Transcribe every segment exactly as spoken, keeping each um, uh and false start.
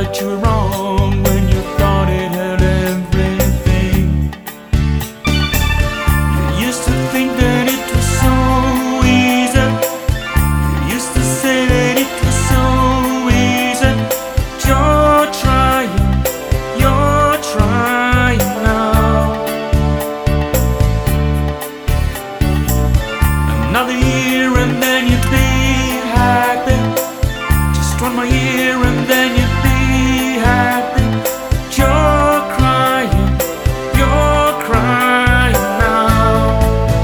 that you were wrong when you thought it had everything. You used to think that it was so easy. You used to say that it was so easy. But you're trying, you're trying now. Another year and then you'd be happy. Just one more year and then you'd be happy. But you're crying, you're crying now.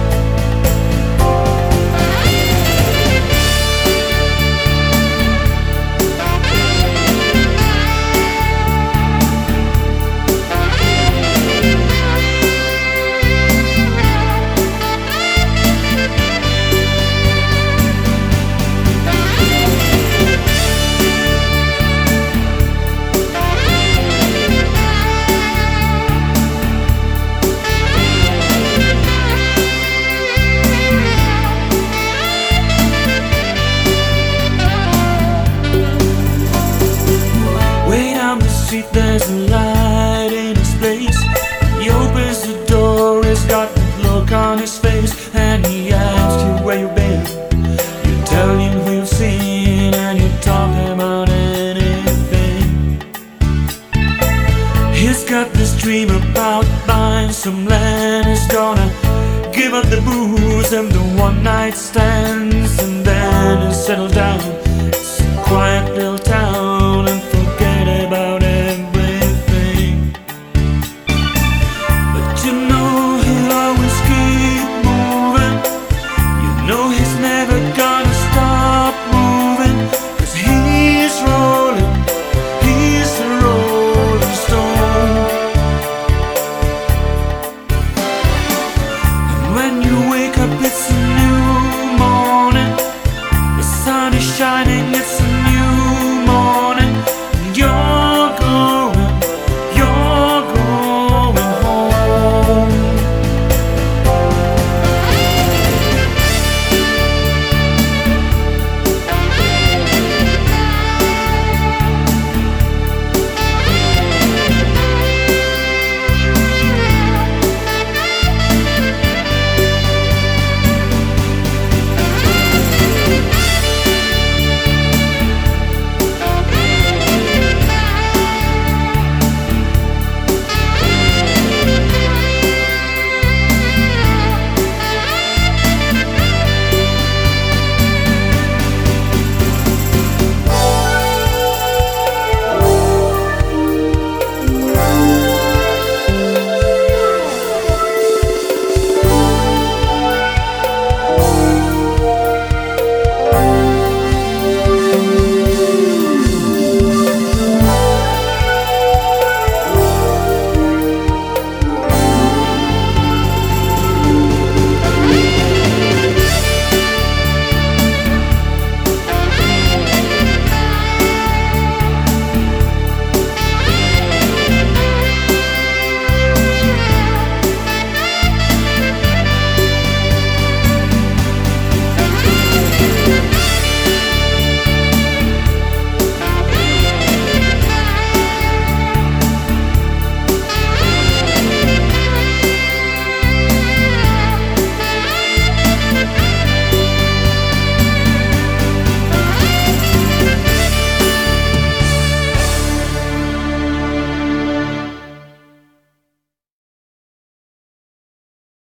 Way down the street there's a light in his place. He opens the door, he's got a look on his face, and he asks you where you've been. You tell him who you've seen, and you talk about anything. He's got this dream about buying some land. He's gonna give up the booze and the one night stands, and then he'll settle down. It's a quiet little town.